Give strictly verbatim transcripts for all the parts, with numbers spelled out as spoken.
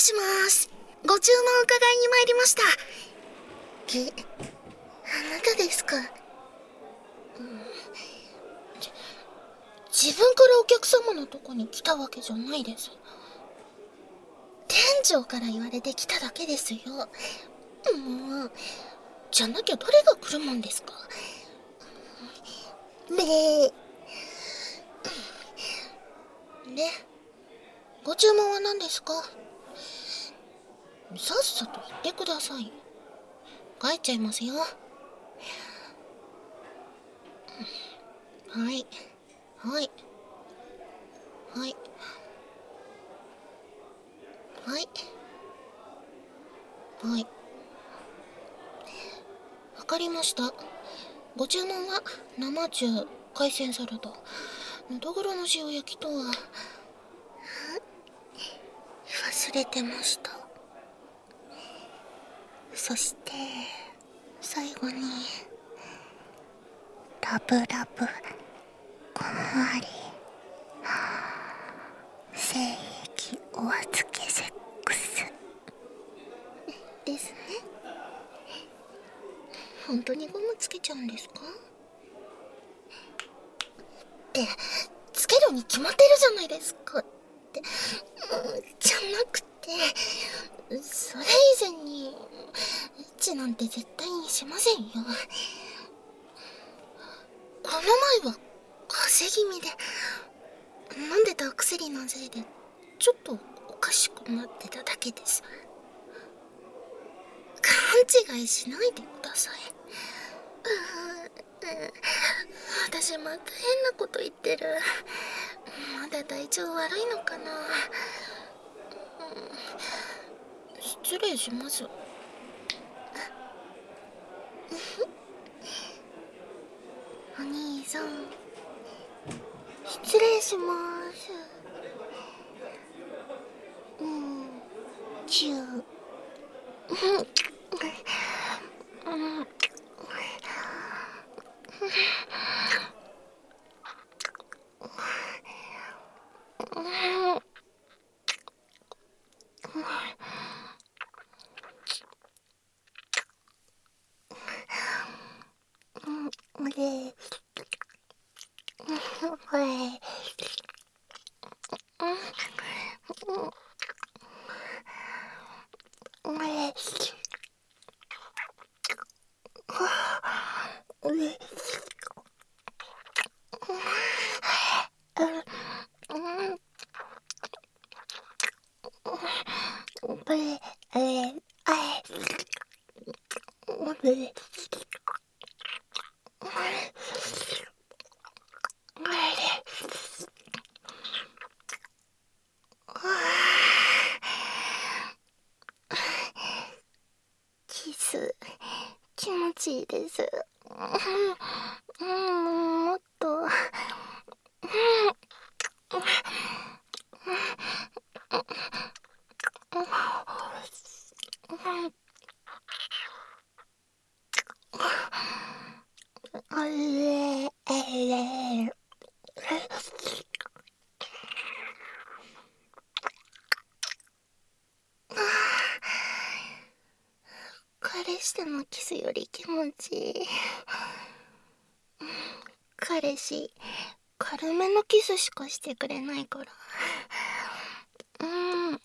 します。ご注文伺いに参りました。え、あなたですか？うん、じ自分からお客様のとこに来たわけじゃないです。店長から言われて来ただけですよ。もう、じゃなきゃ誰が来るもんですか？べー。で、ご注文は何ですか？さっさと言ってください。帰っちゃいますよ。はい。はい。はい。はい。はい。わかりました。ご注文は生中、海鮮サラダ、のどぐろの塩焼きとは。忘れてました。そして最後にラブラブこのあり精液お預けセックスですね。本当にゴムつけちゃうんですか？ってつけるに決まってるじゃないですかって、うん、じゃなくて、それ以前にエッチなんて絶対にしませんよ。この前は風邪気味で飲んでた薬のせいでちょっとおかしくなってただけです。勘違いしないでください。私また変なこと言ってる。まだ体調悪いのかな。失礼します。お兄さん、失礼します。うん、チュー。うんおれ、おれ、おれ、おれ、おれ、あれ、あれ、おれ、キス、気持ちいいです。うん、もっと。あれ、あれ。彼氏とのキスより気持ちいい。彼氏、軽めのキスしかしてくれないから。うん。うん。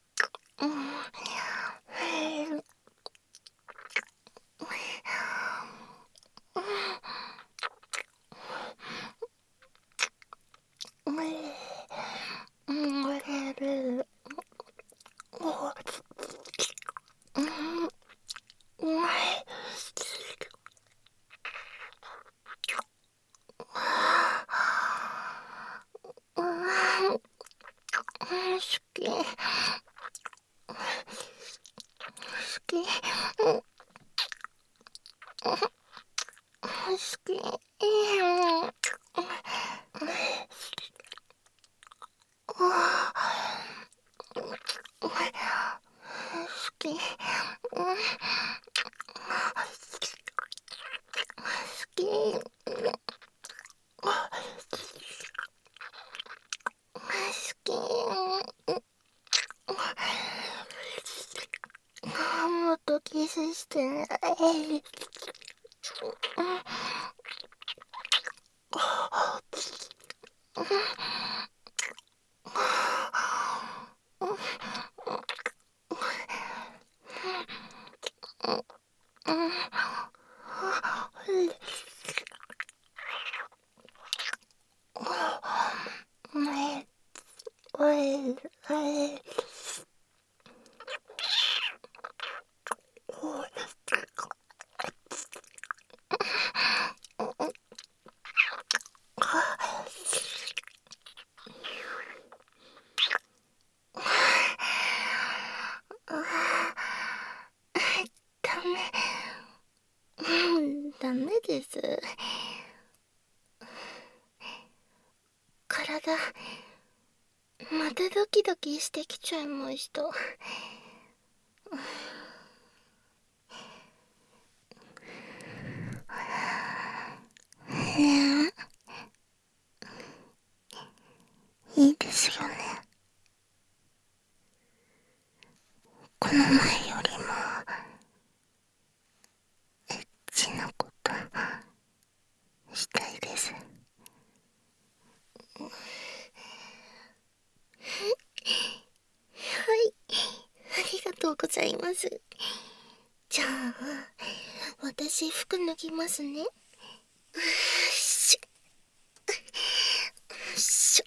うん。うん。好き。好き。好き。好き。好き。好き。 そして、えー、ダメ。ダメです。体、またドキドキしてきちゃいました。ねえ、いいですよね。この前よりもエッチなことしたいです。はい、ありがとうございます。じゃあ、私服脱ぎますね。よしょ、よし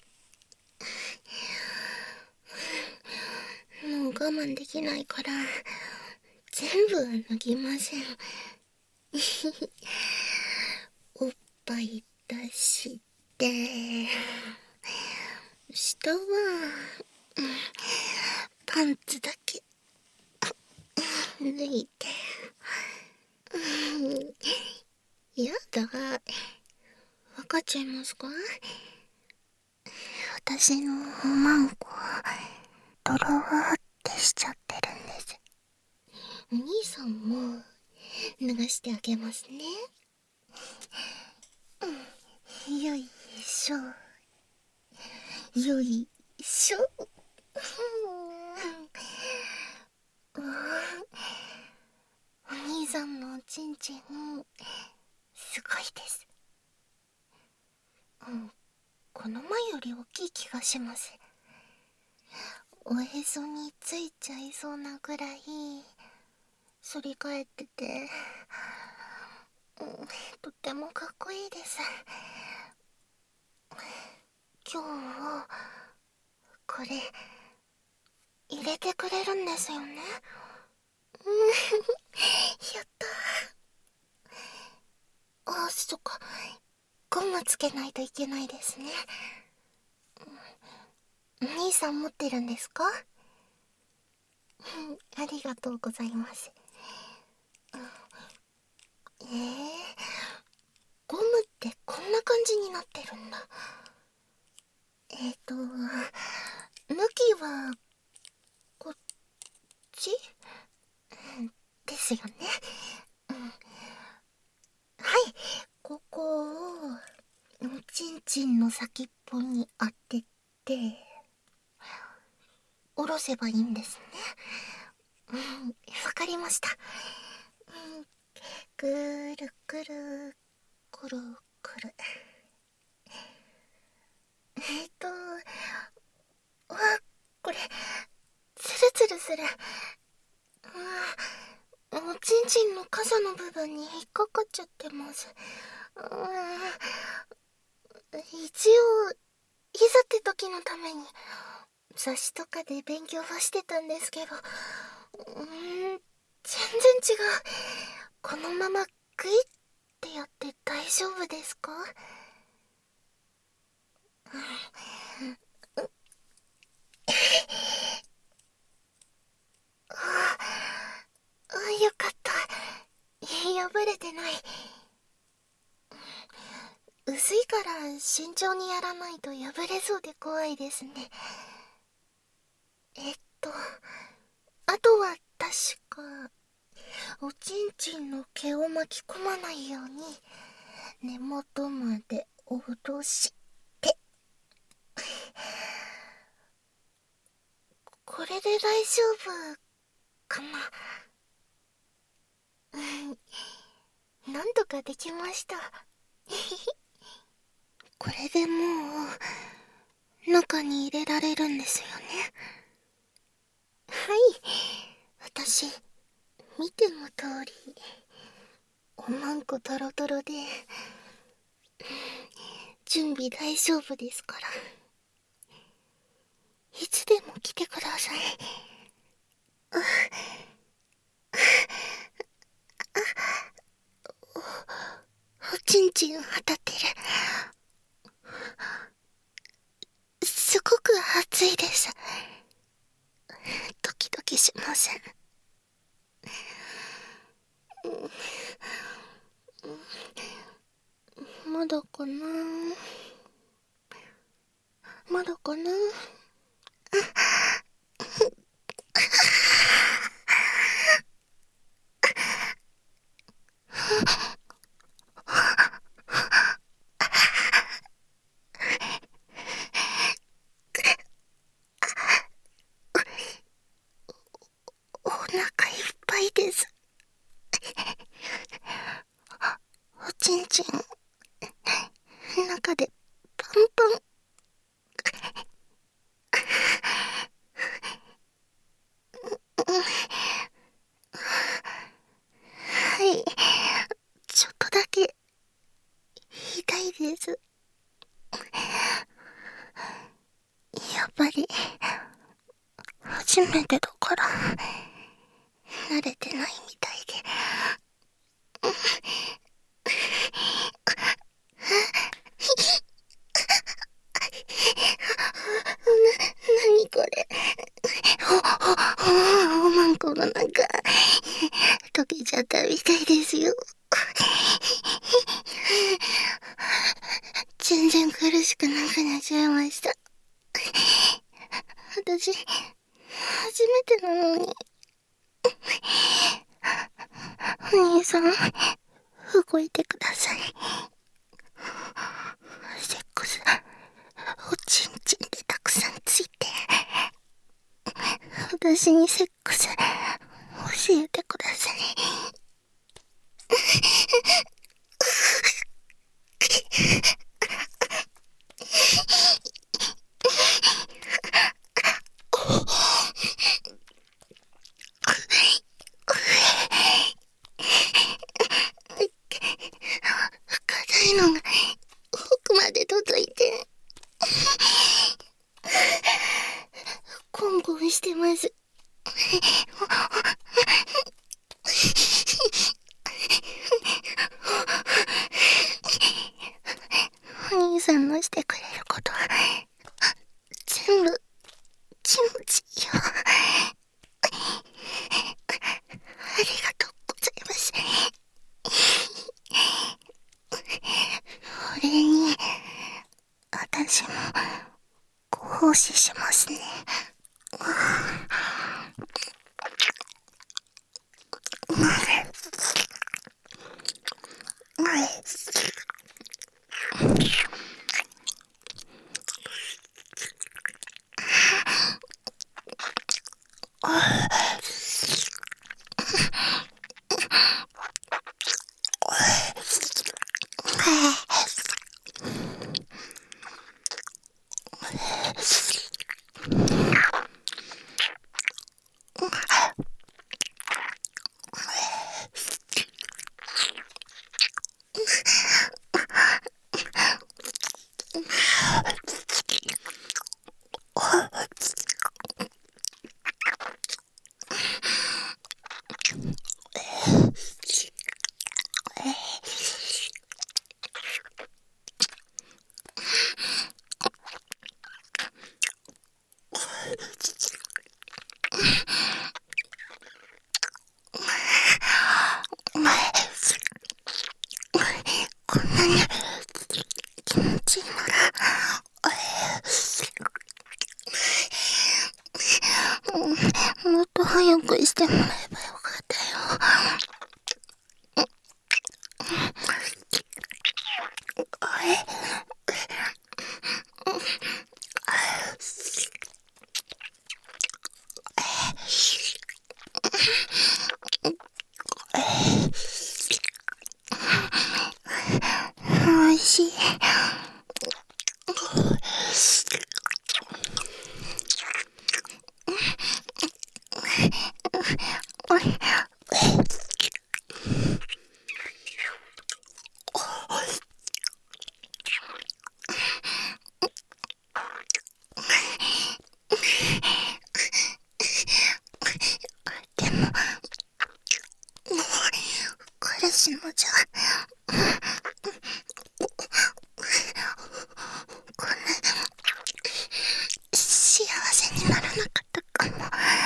ょ。もう我慢できないから、全部脱ぎません。おっぱい出して、下は、うん、パンツだけ脱いで、うん、やだ、分かっちゃいますか？私のおまんこ、ドローってしちゃってるんです。お兄さんも脱がしてあげますね。うん、よいしょ、よいしょ。うん、お兄さんのおちんちんすごいです。うん、この前より大きい気がします。おへそについちゃいそうなぐらい反り返ってて、うん、とってもかっこいいです。今日これ入れてくれるんですよね。うん、やったー。あ、そっか、ゴムつけないといけないですね。お兄さん持ってるんですか？ありがとうございます。えー、ゴムってこんな感じになってるんだ。えーと、向きはこっちですよね。うん、はい、ここをおちんちんの先っぽに当てて下ろせばいいんですね。うん、わかりました。うん、ぐるぐるくるくる。えーと、わ、これツルツルする。うん、おちんちんの傘の部分に引っかかっちゃってます。うん、一応いざって時のために雑誌とかで勉強はしてたんですけど、うーん、全然違う。このままグイってやって大丈夫ですか？ああ、よかった。破れてない。薄いから慎重にやらないと破れそうで怖いですね。えっと、あとは確か、おちんちんの毛を巻き込まないように根元まで下ろして、これで大丈夫かな？ なんとかできました。これでもう中に入れられるんですよね。はい、私見ての通りおまんこトロトロで準備大丈夫ですから、いつでも来てください。おちんちん当たってる。すごく暑いです。ドキドキしません。まだかな、まだかな。お腹いっぱいです。おちんちん中でパンパン。はい、ちょっとだけ痛いです。やっぱり初めてだから慣れてないみたいで。な、なにこれ。お、お、おまんこの中溶けちゃったみたいですよ。全然苦しくなくなっちゃいました。私初めてなのに。お兄さん、動いてください。セックスおちんちんでたくさんついて、私にセックス教えてください。硬いのが奥まで届いてコンコンしてます。お兄さんのしてくれることは全部気持ちいいよ。ありがとうございます。お礼に私もご奉仕しますね。 私もじゃこんな幸せにならなかったかも。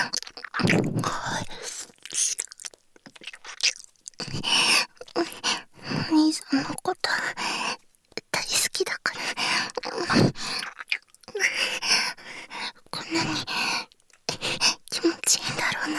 お兄さんのこと大好きだからこんなに気持ちいいんだろうな。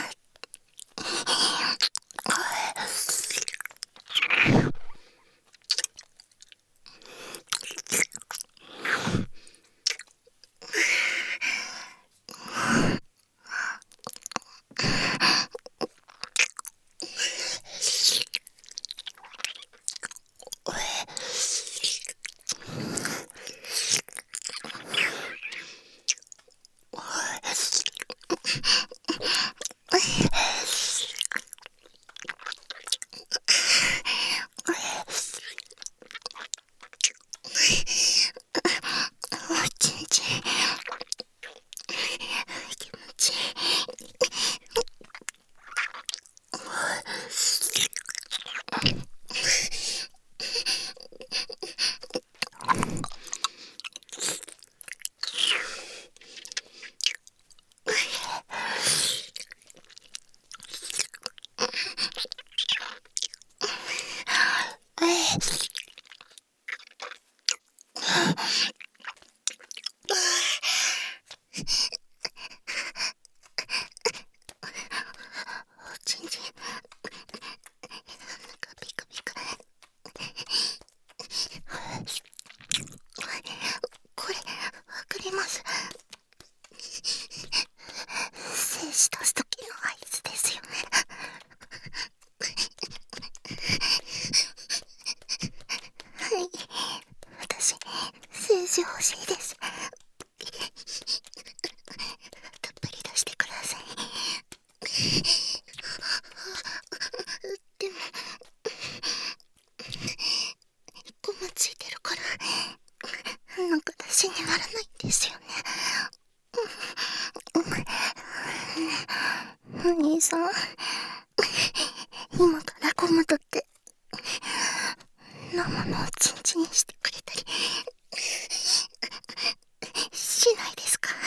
これわかります。精子出す時の合図ですよね。はい、私精子欲しいです。たっぷり出してください。でもゴムついてるからなんか出しにならないんですよね。お兄さん、今からゴム取って生のおちんちんにしてくれたりしないですか？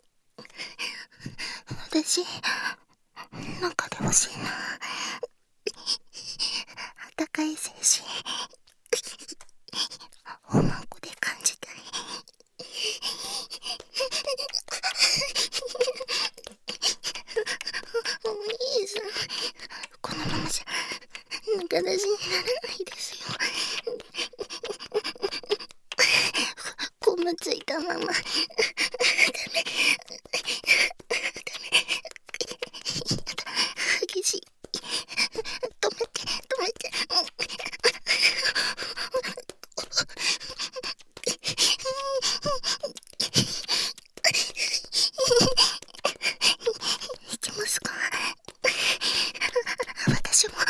私中で欲しいな。あったかい精子おまんこで感じたい。お兄さん、このままじゃ中出しにならないですよ。ゴムついたままダメダメ、激しい。止めて止めて。いきますか？私も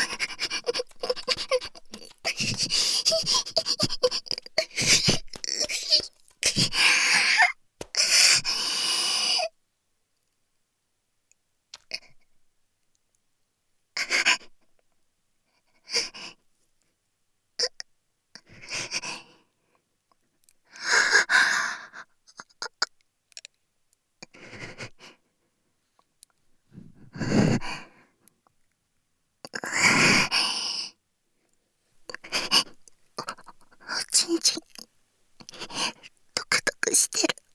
おちんちんドクドクしてる。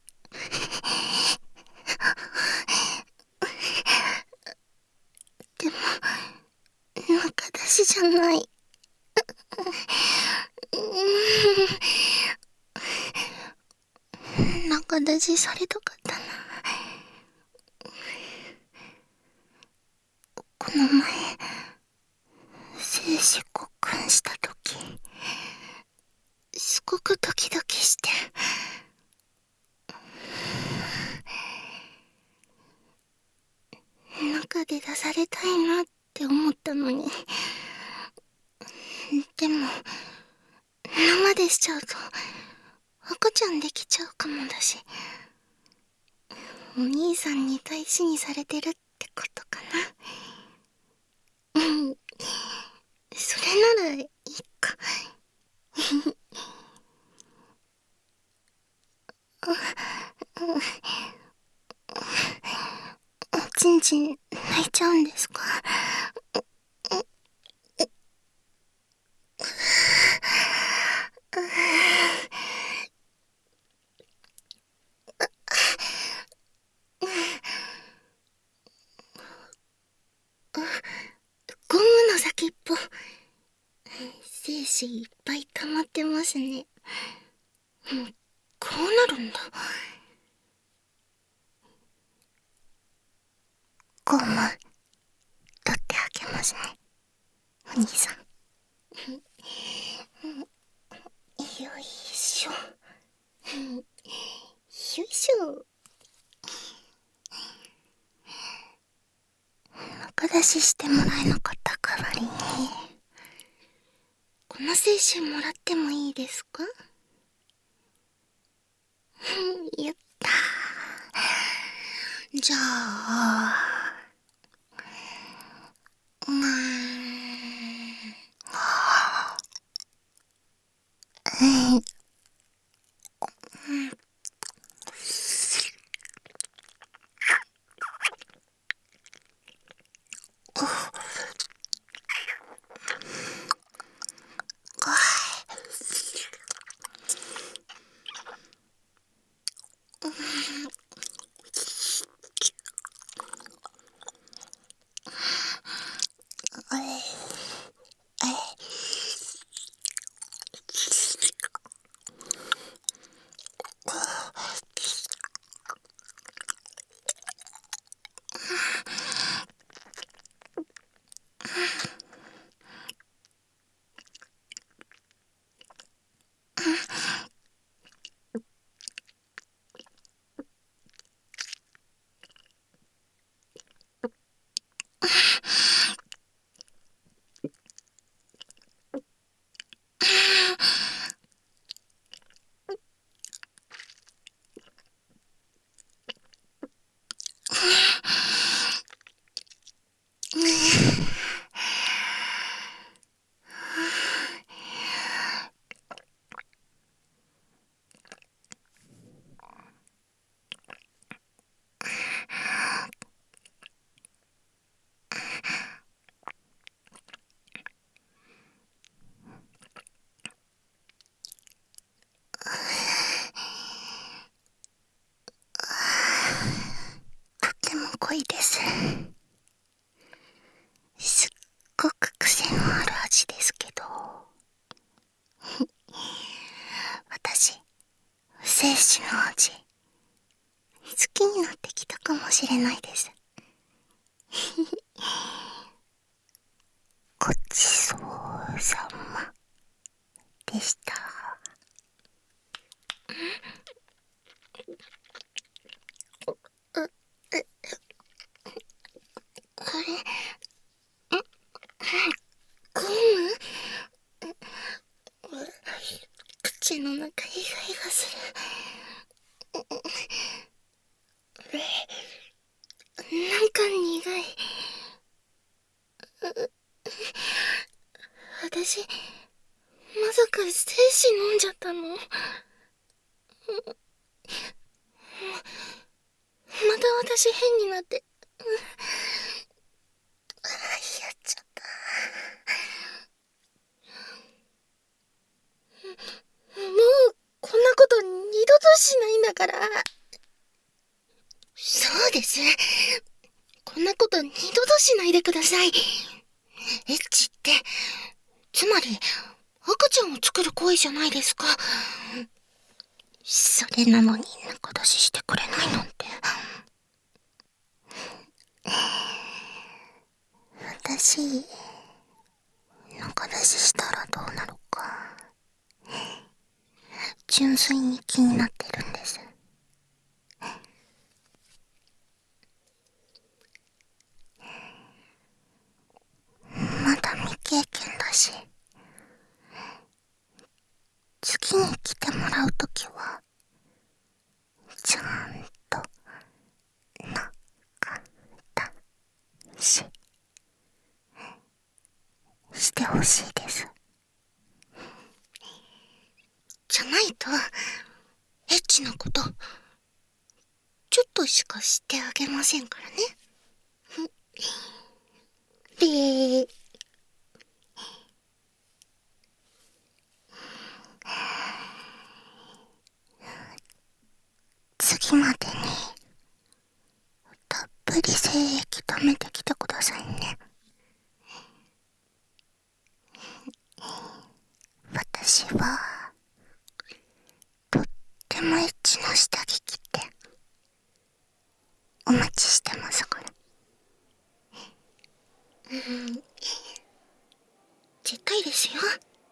でも中出しじゃない。中出しされたかったな。この前精子交換した時すごくドキドキして中で出されたいなって思ったのに、でも生でしちゃうと赤ちゃんできちゃうかもだし、お兄さんに大事にされてるってことかな。うん、それれならいいか。おちんちん泣いちゃうんですか？ゴムの先っぽ、精子いっぱい溜まってますね。もうこうなるんだ。ゴム取ってあげますね、お兄さん。よいしょ、よいしょ。中出ししてもらえなかった代わりに、この精子もらってもいいですか？やったー。じゃあ、うーん、うん、とっても濃いです。すっごく癖のある味ですけど、私、精子の味好きになってきたかもしれないです。ごちそうさまでした。あれ、ゴム？口の中イガイガする。なんか苦い。私、まさか精子飲んじゃったの？また私変になって、あ、やっちゃった。もうこんなこと二度としないんだから。そうです、こんなこと二度としないでください。エッチってつまり赤ちゃんを作る行為じゃないですか。それなのに仲出ししてくれないなんて。私、仲出ししたらどうなるか純粋に気になってるんです。まだ未経験だし、次に来てもらうときはちゃんと仲出ししてほしいです。 としかしてあげませんからね。で、次までにたっぷり精液溜めてきてくださいね。私はとってもエッチな下着着てお待ちしてますから。うん、絶対ですよ。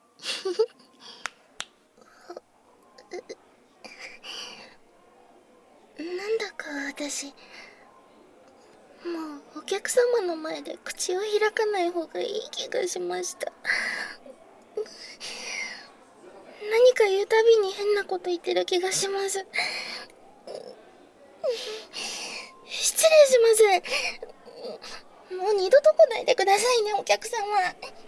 なんだか私、もうお客様の前で口を開かない方がいい気がしました。何か言うたびに変なこと言ってる気がします。失礼します。もう二度と来ないでくださいね、お客様。